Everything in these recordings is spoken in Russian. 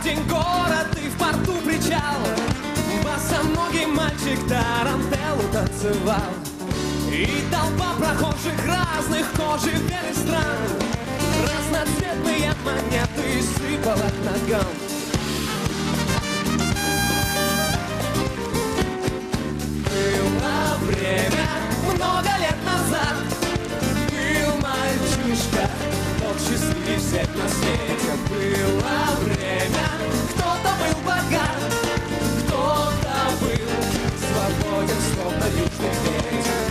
полдень, город и в порту причал. Босоногий мальчик тарантеллу танцевал. И толпа прохожих разных кожи белых стран разноцветные монеты сыпала к ногам. Было время много лет назад. Был мальчишка, тот счастливее всех на свете. Было время, кто-то был богат, кто-то был свободен, словно южный ветер.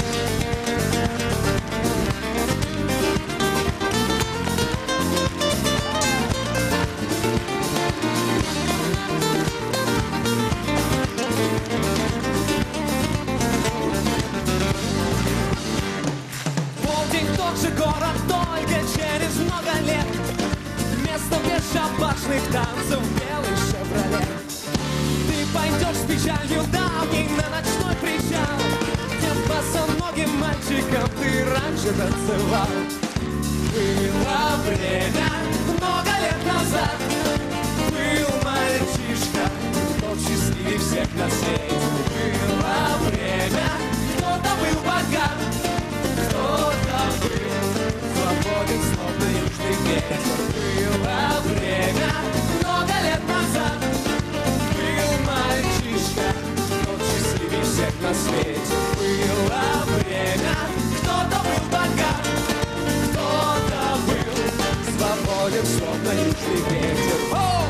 Город только через много лет. Вместо бесшабашных танцев белый «Шевроле». Ты пойдешь с печалью давней на ночной причал, где босоногим мальчиком ты раньше танцевал. Было время много лет назад. Был мальчишка, тот счастливее всех на свете. Было время, кто-то был богат, кто-то был свободен, словно южный ветер. Было время много лет назад. Был мальчишка, тот счастливее всех на свете. Было время, кто-то был богат, кто-то был свободен, словно южный ветер. О!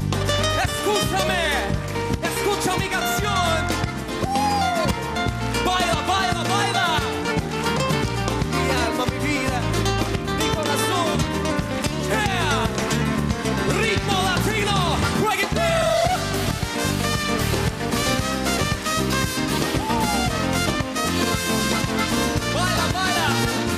Escúchame canción. Baila, baila, baila. Mi alma, mi vida, mi corazón. Yeah. Ritmo latino, reggaeton. Baila, baila.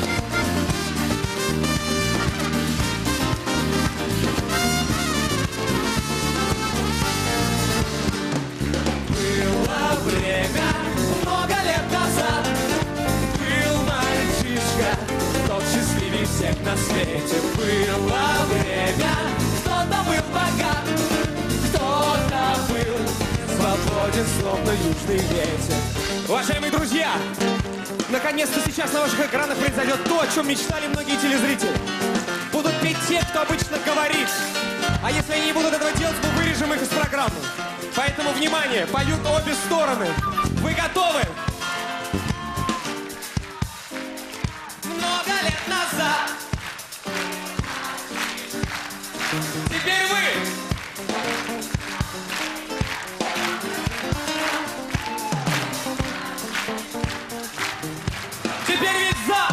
Было время много лет назад. Был мальчишка, тот счастливее всех на свете. Было время, кто-то был богат, кто-то был свободен, словно южный ветер. Уважаемые друзья, наконец-то сейчас на ваших экранах произойдет то, о чем мечтали многие телезрители. Будут петь те, кто обычно говорит. А если они не будут этого делать, мы вырежем их из программы. Поэтому, внимание, поют обе стороны. Вы готовы? Много лет назад. Теперь вы. Теперь ведь за.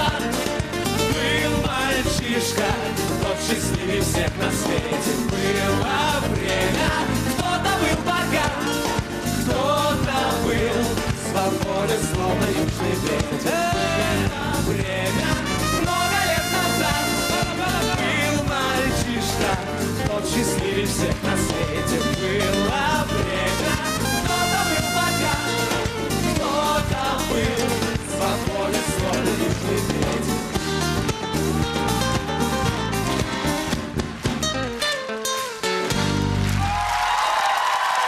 Тот счастливее всех на свете. Был